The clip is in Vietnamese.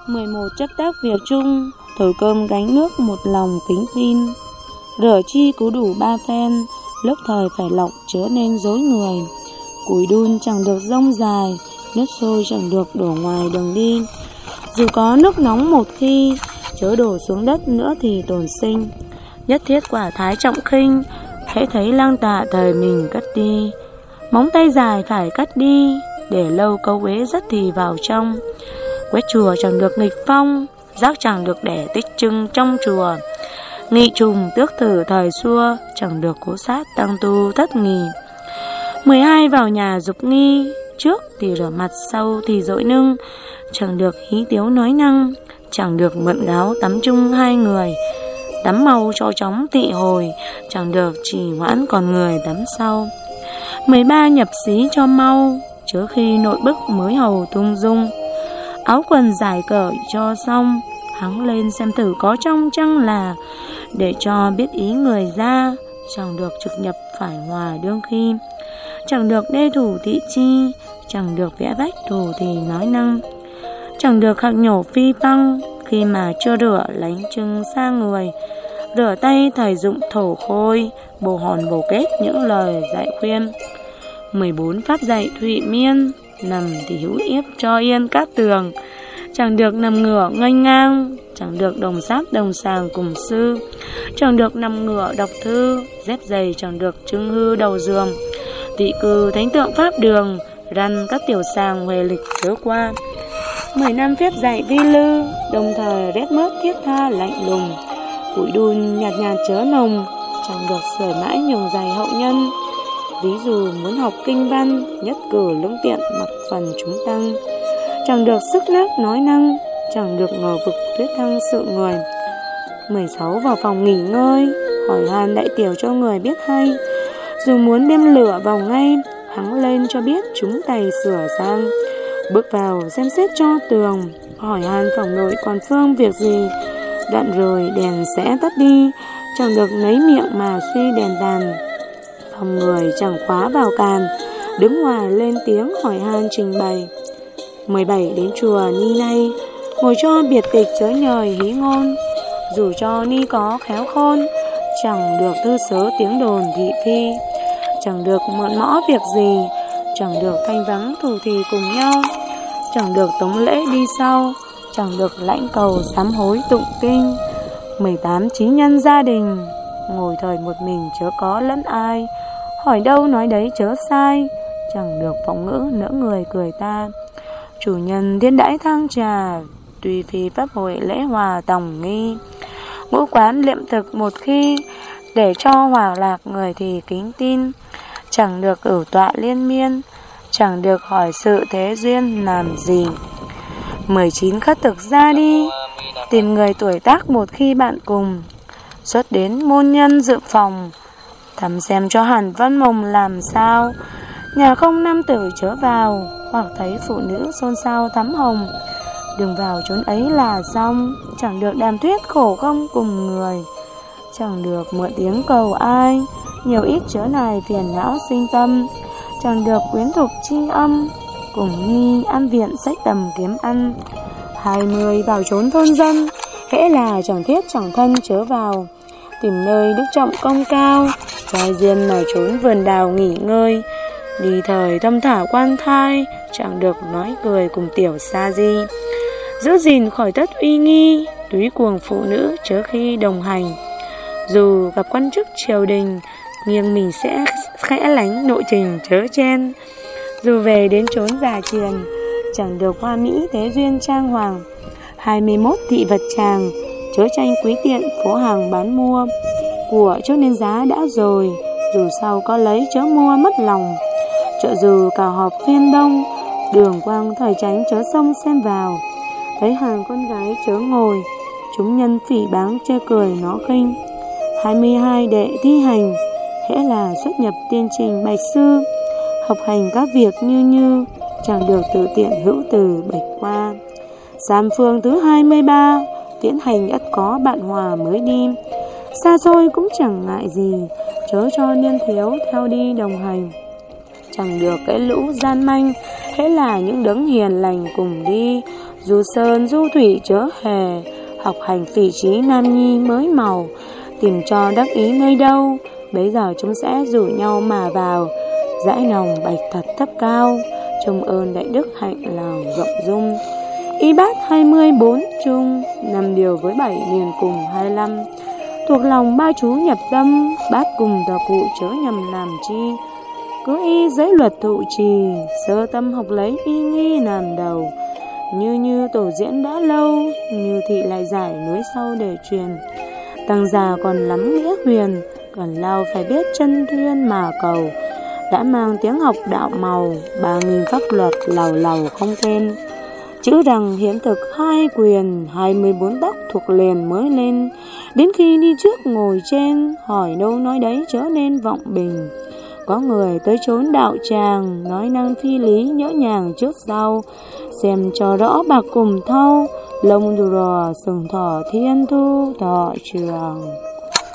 11 chấp tác việc chung, thổi cơm gánh nước một lòng kính tin. Rửa chi cú đủ 3 phen, lúc thời phải lọc chớ nên dối người. Củi đun chẳng được rông dài, nước sôi chẳng được đổ ngoài đường đi. Dù có nước nóng một khi, chớ đổ xuống đất nữa thì tổn sinh. Nhất thiết quả thái trọng khinh, hễ thấy lang tạ thời mình cất đi. Móng tay dài phải cắt đi, để lâu câu ế rất thì vào trong. Quét chùa chẳng được nghịch phong, rác chẳng được để tích trưng trong chùa. Nghị trùng tước tử thời xưa, chẳng được cố sát tăng tu thất nghỉ. 12 vào nhà dục nghi, trước thì rửa mặt sau thì dội nưng. Chẳng được hí tiếu nói năng, chẳng được mượn gáo tắm chung 2 người. Tắm mau cho chóng tị hồi, chẳng được chỉ hoãn còn người tắm sau. 13 nhập xí cho mau, chớ khi nội bức mới hầu tung dung. Áo quần giải cởi cho xong, hắng lên xem thử có trong chăng là, để cho biết ý người ra. Chẳng được trực nhập phải hòa đương khi, chẳng được đê thủ thị chi, chẳng được vẽ vách thủ thì nói năng. Chẳng được khạc nhổ phi tăng, khi mà chưa rửa lánh trưng xa người. Rửa tay thời dụng thổ khôi, bồ hòn bồ kết những lời dạy khuyên. 14 pháp dạy Thụy Miên, nằm thì hữu yếp cho yên cát tường. Chẳng được nằm ngửa nghênh ngang, chẳng được đồng sáp đồng sàng cùng sư. Chẳng được nằm ngửa đọc thư, dép giày chẳng được trưng hư đầu giường. Tị cư thánh tượng pháp đường, răn các tiểu sàng huề lịch chớ qua. 10 năm phép dạy vi lư, đồng thời rét mướt thiết tha lạnh lùng. Củi đun nhạt nhạt chớ nồng, chẳng được sửa mãi nhường dày hậu nhân. Ví dụ muốn học kinh văn, nhất cử lưỡng tiện mặc phần chúng tăng. Chẳng được sức lác nói năng, chẳng được ngờ vực thuyết thăng sự người. 16 vào phòng nghỉ ngơi, hỏi han đại tiểu cho người biết hay. Dù muốn đem lửa vào ngay, hắng lên cho biết chúng tay sửa sang. Bước vào xem xét cho tường, hỏi han phòng nội còn phương việc gì. Đoạn rồi đèn sẽ tắt đi, chẳng được lấy miệng mà suy đèn tàn. Phòng người chẳng khóa vào càn, đứng ngoài lên tiếng hỏi han trình bày. 17 đến chùa ni nay, ngồi cho biệt tịch chớ nhời hí ngôn. Dù cho ni có khéo khôn, chẳng được thư sớ tiếng đồn thị phi. Chẳng được mượn mõ việc gì, chẳng được thanh vắng thủ thì cùng nhau. Chẳng được tống lễ đi sau, chẳng được lãnh cầu sám hối tụng kinh. 18 chính nhân gia đình, ngồi thời một mình chớ có lẫn ai. Hỏi đâu nói đấy chớ sai, chẳng được phóng ngữ nỡ người cười ta. Chủ nhân thiên đãi thang trà, tùy phi pháp hội lễ hòa tòng nghi. Ngũ quán liệm thực một khi, để cho hòa lạc người thì kính tin. Chẳng được ửu tọa liên miên, chẳng được hỏi sự thế duyên làm gì. 19 khất thực ra đi, tìm người tuổi tác một khi bạn cùng. Xuất đến môn nhân dự phòng, thăm xem cho hẳn văn mồng làm sao. Nhà không nam tử chớ vào, hoặc thấy phụ nữ xôn xao thắm hồng. Đừng vào chốn ấy là xong, chẳng được đàm thuyết khổ không cùng người. Chẳng được mượn tiếng cầu ai, nhiều ít chớ này phiền não sinh tâm. Chẳng được quyến thục chi âm, cùng ni ăn viện sách tầm kiếm ăn. 20 vào chốn thôn dân, hễ là chẳng thiết chẳng thân chớ vào. Tìm nơi đức trọng công cao, trai diêm này trốn vườn đào nghỉ ngơi. Đi thời thâm thả quan thai, chẳng được nói cười cùng tiểu sa di. Giữ gìn khỏi tất uy nghi, túy cuồng phụ nữ chớ khi đồng hành. Dù gặp quan chức triều đình, nghiêng mình sẽ khẽ lánh nội trình chớ chen. Dù về đến chốn già triền, chẳng được hoa mỹ thế duyên trang hoàng. 21 thị vật tràng, chớ tranh quý tiện phố hàng bán mua. Của trước nên giá đã rồi, dù sau có lấy chớ mua mất lòng. Chợ dù cả họp phiên đông, đường quang thời tránh chớ sông xem vào. Thấy hàng con gái chớ ngồi, chúng nhân phỉ báng chê cười nó khinh. 22 đệ thi hành, hễ là xuất nhập tiên trình bạch sư. Học hành các việc như chẳng được tự tiện hữu từ bạch qua. Giam phương thứ 23, tiễn hành ắt có bạn hòa mới đi. Xa xôi cũng chẳng ngại gì, chớ cho niên thiếu theo đi đồng hành. Chẳng được cái lũ gian manh, hễ là những đấng hiền lành cùng đi. Du sơn du thủy chớ hề, học hành phỉ trí nam nhi mới màu. Tìm cho đắc ý nơi đâu, bấy giờ chúng sẽ rủ nhau mà vào. Dãi nòng bạch thật thấp cao, trông ơn đại đức hạnh làng rộng dung. Y bát 24 chung, 5 điều với 7 liền cùng 25. Thuộc lòng ba chú nhập tâm, bát cùng tòa cụ chớ nhầm làm chi. Cứ y giới luật thụ trì, sơ tâm học lấy y nghi làm đầu. Như tổ diễn đã lâu, như thị lại giải núi sau để truyền. Tăng già còn lắm nghĩa huyền, còn lao phải biết chân thuyên mà cầu. Đã mang tiếng học đạo màu, 3000 pháp luật lầu lầu không quên. Chữ đằng hiển thực 2 quyền, 24 tóc thuộc liền mới lên. Đến khi đi trước ngồi trên, hỏi đâu nói đấy chớ nên vọng bình. Có người tới chốn đạo tràng, nói năng phi lý nhỡ nhàng trước sau. Xem cho rõ bạc cùng thau, lông rùa sừng thỏ thiên thu thọ trường.